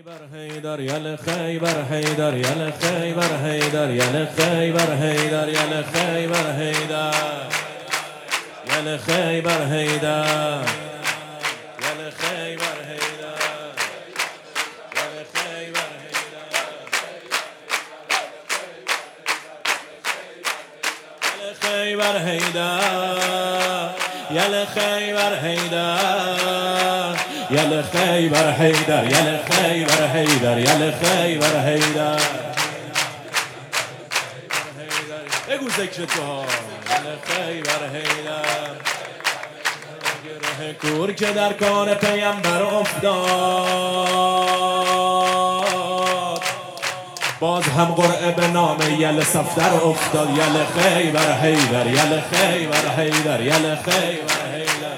حیدر یل خیبر حیدر یل خیبر حیدر یل خیبر حیدر یل خیبر حیدر یل خیبر حیدر یل خیبر حیدر یل خیبر حیدر یل خیبر حیدر یل خیبر حیدر یل خیبر حیدر یل خیبر حیدر بگو ذکر تو ها یل خیبر حیدر گره کور که در کار پیامبر افتاد باز هم قرعه به نام یل صفدر افتاد یل خیبر حیدر یل خیبر حیدر یل خیبر حیدر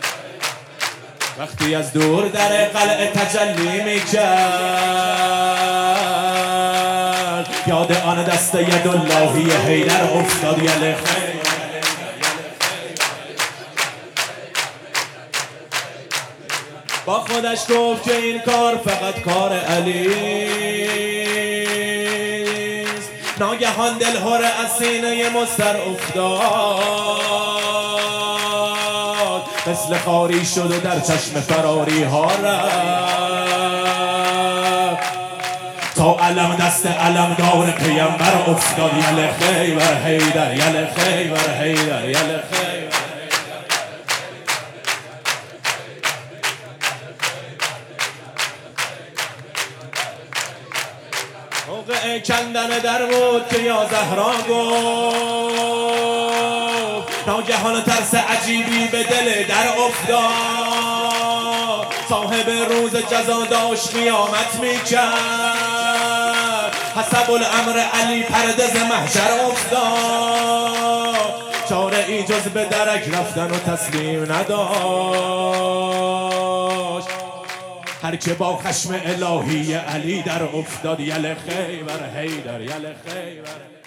وقتی از دور در قلعه تجلی میکرد یاد آن دست یداللهی حیدر افتاد یل خیبر با خودش گفت که این کار فقط کار علیست. ناگهان دلهره از سینه مضطر افتاد مثل خاری شد و در چشم فراری ها رفت تا علم دست علمدار پیامبر افتاد یل خیبر حیدر یل خیبر حیدر یل خیبر موقع کندن در بود که یا زهرا گفت ناگهان ترس عجیبی به دل در افتاد صاحب روز جزا داشت قیامت میکرد حسب الامر علی پرده ز محشر افتاد چاره ای جز به درک رفتن و تسلیم نداشت هر که با خشم الهی علی در افتاد یل خیبر حیدر یل خیبر